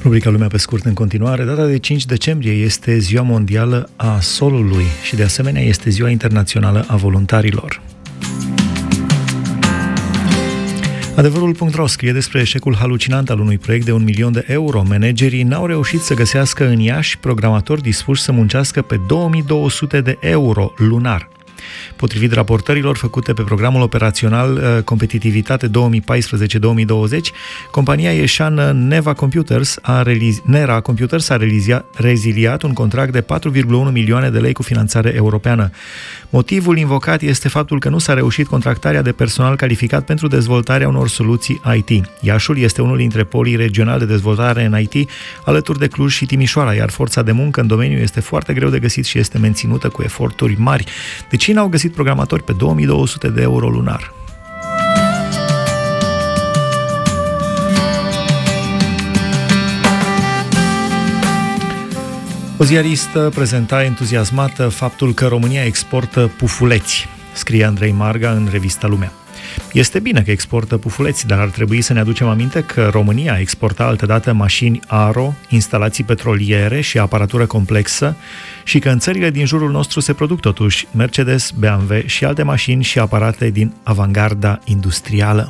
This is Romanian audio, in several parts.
Rubrica Lumea pe scurt în continuare. Data de 5 decembrie este Ziua Mondială a Solului și de asemenea este Ziua Internațională a Voluntarilor. Adevărul.ro scrie despre eșecul halucinant al unui proiect de 1 milion de euro. Managerii n-au reușit să găsească în Iași programatori dispuși să muncească pe 2200 de euro lunar. Potrivit raportărilor făcute pe programul operațional Competitivitate 2014-2020, compania ieșeană Nera Computers a reziliat un contract de 4,1 milioane de lei cu finanțare europeană. Motivul invocat este faptul că nu s-a reușit contractarea de personal calificat pentru dezvoltarea unor soluții IT. Iașul este unul dintre polii regionali de dezvoltare în IT, alături de Cluj și Timișoara, iar forța de muncă în domeniu este foarte greu de găsit și este menținută cu eforturi mari. Deci n-au găsit programatori pe 2200 de euro lunar. O ziaristă prezenta entuziasmată faptul că România exportă pufuleți, scrie Andrei Marga în revista Lumea. Este bine că exportă pufuleți, dar ar trebui să ne aducem aminte că România exporta altădată mașini Aro, instalații petroliere și aparatură complexă și că în țările din jurul nostru se produc totuși Mercedes, BMW și alte mașini și aparate din avangarda industrială.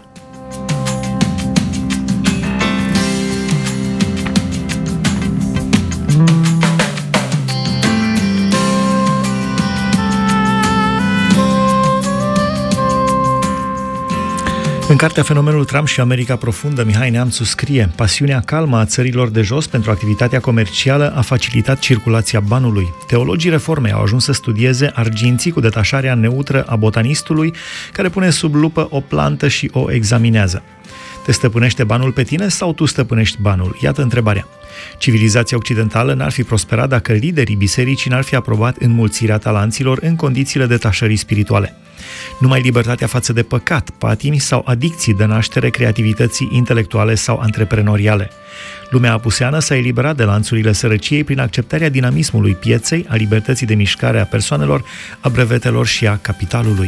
În cartea Fenomenul Trump și America Profundă, Mihai Neamțu scrie: pasiunea calmă a țărilor de jos pentru activitatea comercială a facilitat circulația banului. Teologii reformei au ajuns să studieze arginții cu detașarea neutră a botanistului, care pune sub lupă o plantă și o examinează. Te stăpânește banul pe tine sau tu stăpânești banul? Iată întrebarea. Civilizația occidentală n-ar fi prosperat dacă liderii bisericii n-ar fi aprobat înmulțirea talanților în condițiile detașării spirituale. Numai libertatea față de păcat, patimi sau adicții dă naștere creativității intelectuale sau antreprenoriale. Lumea apuseană s-a eliberat de lanțurile sărăciei prin acceptarea dinamismului pieței, a libertății de mișcare a persoanelor, a brevetelor și a capitalului.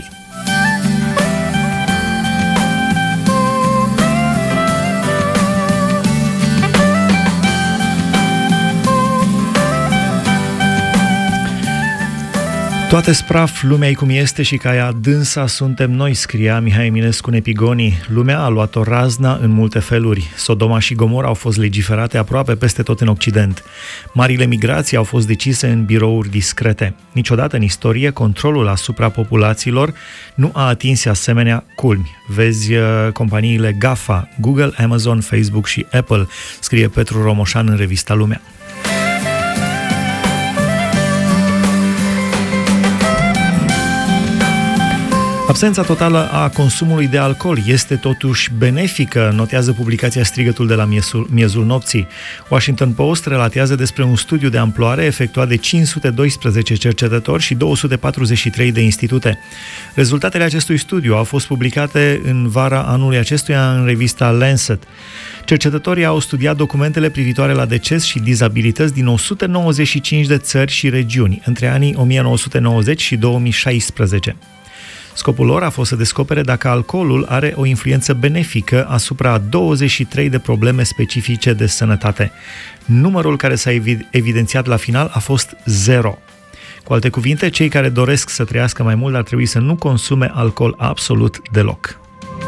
Toate spraf, lumea-i cum este și ca ea dânsa suntem noi, scria Mihai Eminescu în Epigonii. Lumea a luat-o razna în multe feluri. Sodoma și Gomora au fost legiferate aproape peste tot în Occident. Marile migrații au fost decise în birouri discrete. Niciodată în istorie controlul asupra populațiilor nu a atins asemenea culmi. Vezi companiile GAFA, Google, Amazon, Facebook și Apple, scrie Petru Romoșan în revista Lumea. Absența totală a consumului de alcool este totuși benefică, notează publicația Strigătul de la miezul nopții. Washington Post relatează despre un studiu de amploare efectuat de 512 cercetători și 243 de institute. Rezultatele acestui studiu au fost publicate în vara anului acestuia în revista Lancet. Cercetătorii au studiat documentele privitoare la deces și dizabilități din 195 de țări și regiuni între anii 1990 și 2016. Scopul lor a fost să descopere dacă alcoolul are o influență benefică asupra 23 de probleme specifice de sănătate. Numărul care s-a evidențiat la final a fost 0. Cu alte cuvinte, cei care doresc să trăiască mai mult ar trebui să nu consume alcool absolut deloc.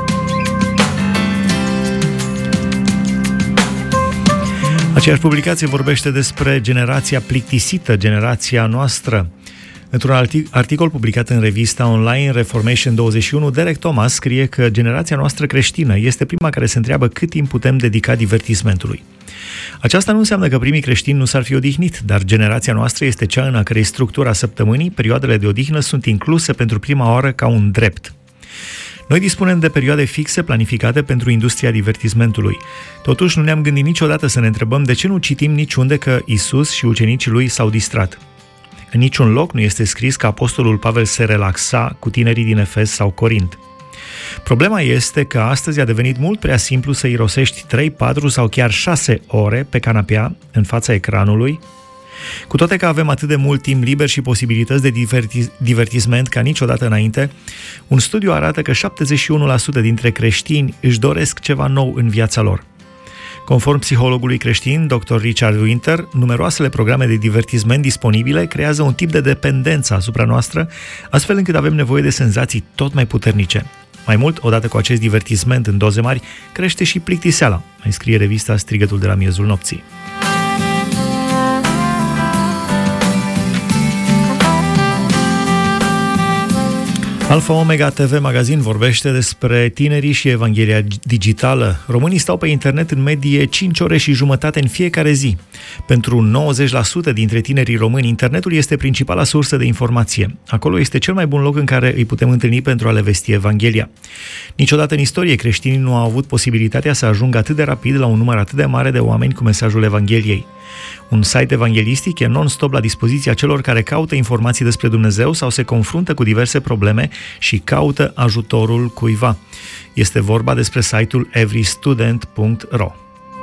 Aceeași publicație vorbește despre generația plictisită, generația noastră. Într-un articol publicat în revista online Reformation 21, Derek Thomas scrie că generația noastră creștină este prima care se întreabă cât timp putem dedica divertismentului. Aceasta nu înseamnă că primii creștini nu s-ar fi odihnit, dar generația noastră este cea în a cărei structura săptămânii, perioadele de odihnă sunt incluse pentru prima oară ca un drept. Noi dispunem de perioade fixe planificate pentru industria divertismentului. Totuși, nu ne-am gândit niciodată să ne întrebăm de ce nu citim niciunde că Isus și ucenicii lui s-au distrat. În niciun loc nu este scris că apostolul Pavel se relaxa cu tinerii din Efes sau Corint. Problema este că astăzi a devenit mult prea simplu să irosești 3, 4 sau chiar 6 ore pe canapea, în fața ecranului, cu toate că avem atât de mult timp liber și posibilități de divertisment ca niciodată înainte. Un studiu arată că 71% dintre creștini își doresc ceva nou în viața lor. Conform psihologului creștin, Dr. Richard Winter, numeroasele programe de divertisment disponibile creează un tip de dependență asupra noastră, astfel încât avem nevoie de senzații tot mai puternice. Mai mult, odată cu acest divertisment în doze mari, crește și plictiseala, mai scrie revista Strigătul de la miezul nopții. Alfa Omega TV Magazin vorbește despre tinerii și Evanghelia digitală. Românii stau pe internet în medie 5 ore și jumătate în fiecare zi. Pentru 90% dintre tinerii români, internetul este principala sursă de informație. Acolo este cel mai bun loc în care îi putem întâlni pentru a le vesti Evanghelia. Niciodată în istorie creștinii nu au avut posibilitatea să ajungă atât de rapid la un număr atât de mare de oameni cu mesajul Evangheliei. Un site evanghelistic e non-stop la dispoziția celor care caută informații despre Dumnezeu sau se confruntă cu diverse probleme și caută ajutorul cuiva. Este vorba despre site-ul everystudent.ro.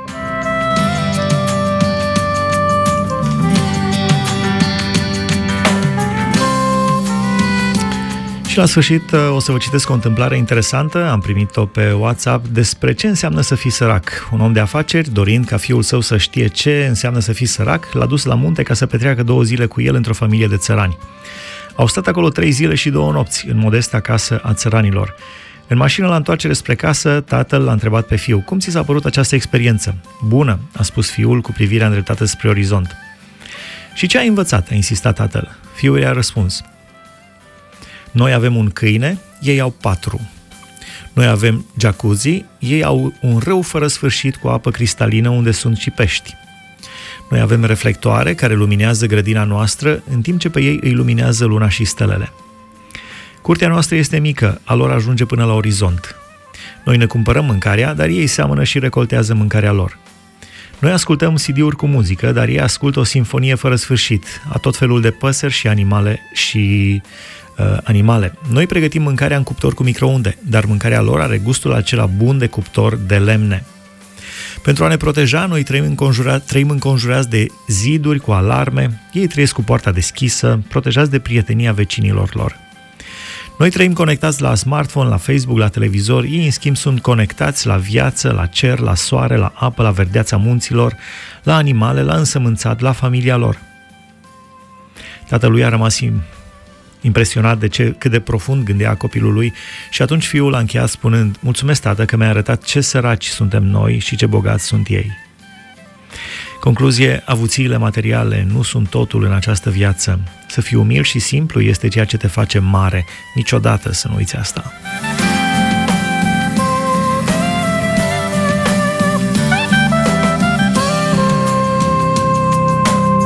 Și la sfârșit o să vă citesc o întâmplare interesantă. Am primit-o pe WhatsApp despre ce înseamnă să fii sărac. Un om de afaceri, dorind ca fiul său să știe ce înseamnă să fii sărac, l-a dus la munte ca să petreacă 2 zile cu el într-o familie de țărani. Au stat acolo 3 zile și 2 nopți, în modesta casă a țăranilor. În mașină, la întoarcere spre casă, tatăl l-a întrebat pe fiu: "Cum ți s-a părut această experiență?" "Bună," a spus fiul cu privirea îndreptată spre orizont. "Și ce ai învățat?" a insistat tatăl. Fiul i-a răspuns: "Noi avem un câine, ei au 4. Noi avem jacuzzi, ei au un râu fără sfârșit cu apă cristalină unde sunt și pești. Noi avem reflectoare care luminează grădina noastră, în timp ce pe ei îi luminează luna și stelele. Curtea noastră este mică, a lor ajunge până la orizont. Noi ne cumpărăm mâncarea, dar ei seamănă și recoltează mâncarea lor. Noi ascultăm CD-uri cu muzică, dar ei ascultă o simfonie fără sfârșit, a tot felul de păsări și animale. Noi pregătim mâncarea în cuptor cu microunde, dar mâncarea lor are gustul acela bun de cuptor de lemne. Pentru a ne proteja, noi trăim înconjurați de ziduri cu alarme, ei trăiesc cu poarta deschisă, protejați de prietenia vecinilor lor. Noi trăim conectați la smartphone, la Facebook, la televizor, ei în schimb sunt conectați la viață, la cer, la soare, la apă, la verdeața munților, la animale, la însămânțat, la familia lor." Tatălui a rămas impresionat de cât de profund gândea copilul lui și atunci fiul a încheiat spunând: "Mulțumesc, tată, că mi-ai arătat ce săraci suntem noi și ce bogați sunt ei." Concluzie: avuțiile materiale nu sunt totul în această viață. Să fii umil și simplu este ceea ce te face mare. Niciodată să nu uiți asta.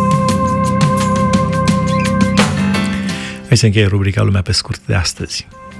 Hai să încheie rubrica Lumea pe scurt de astăzi.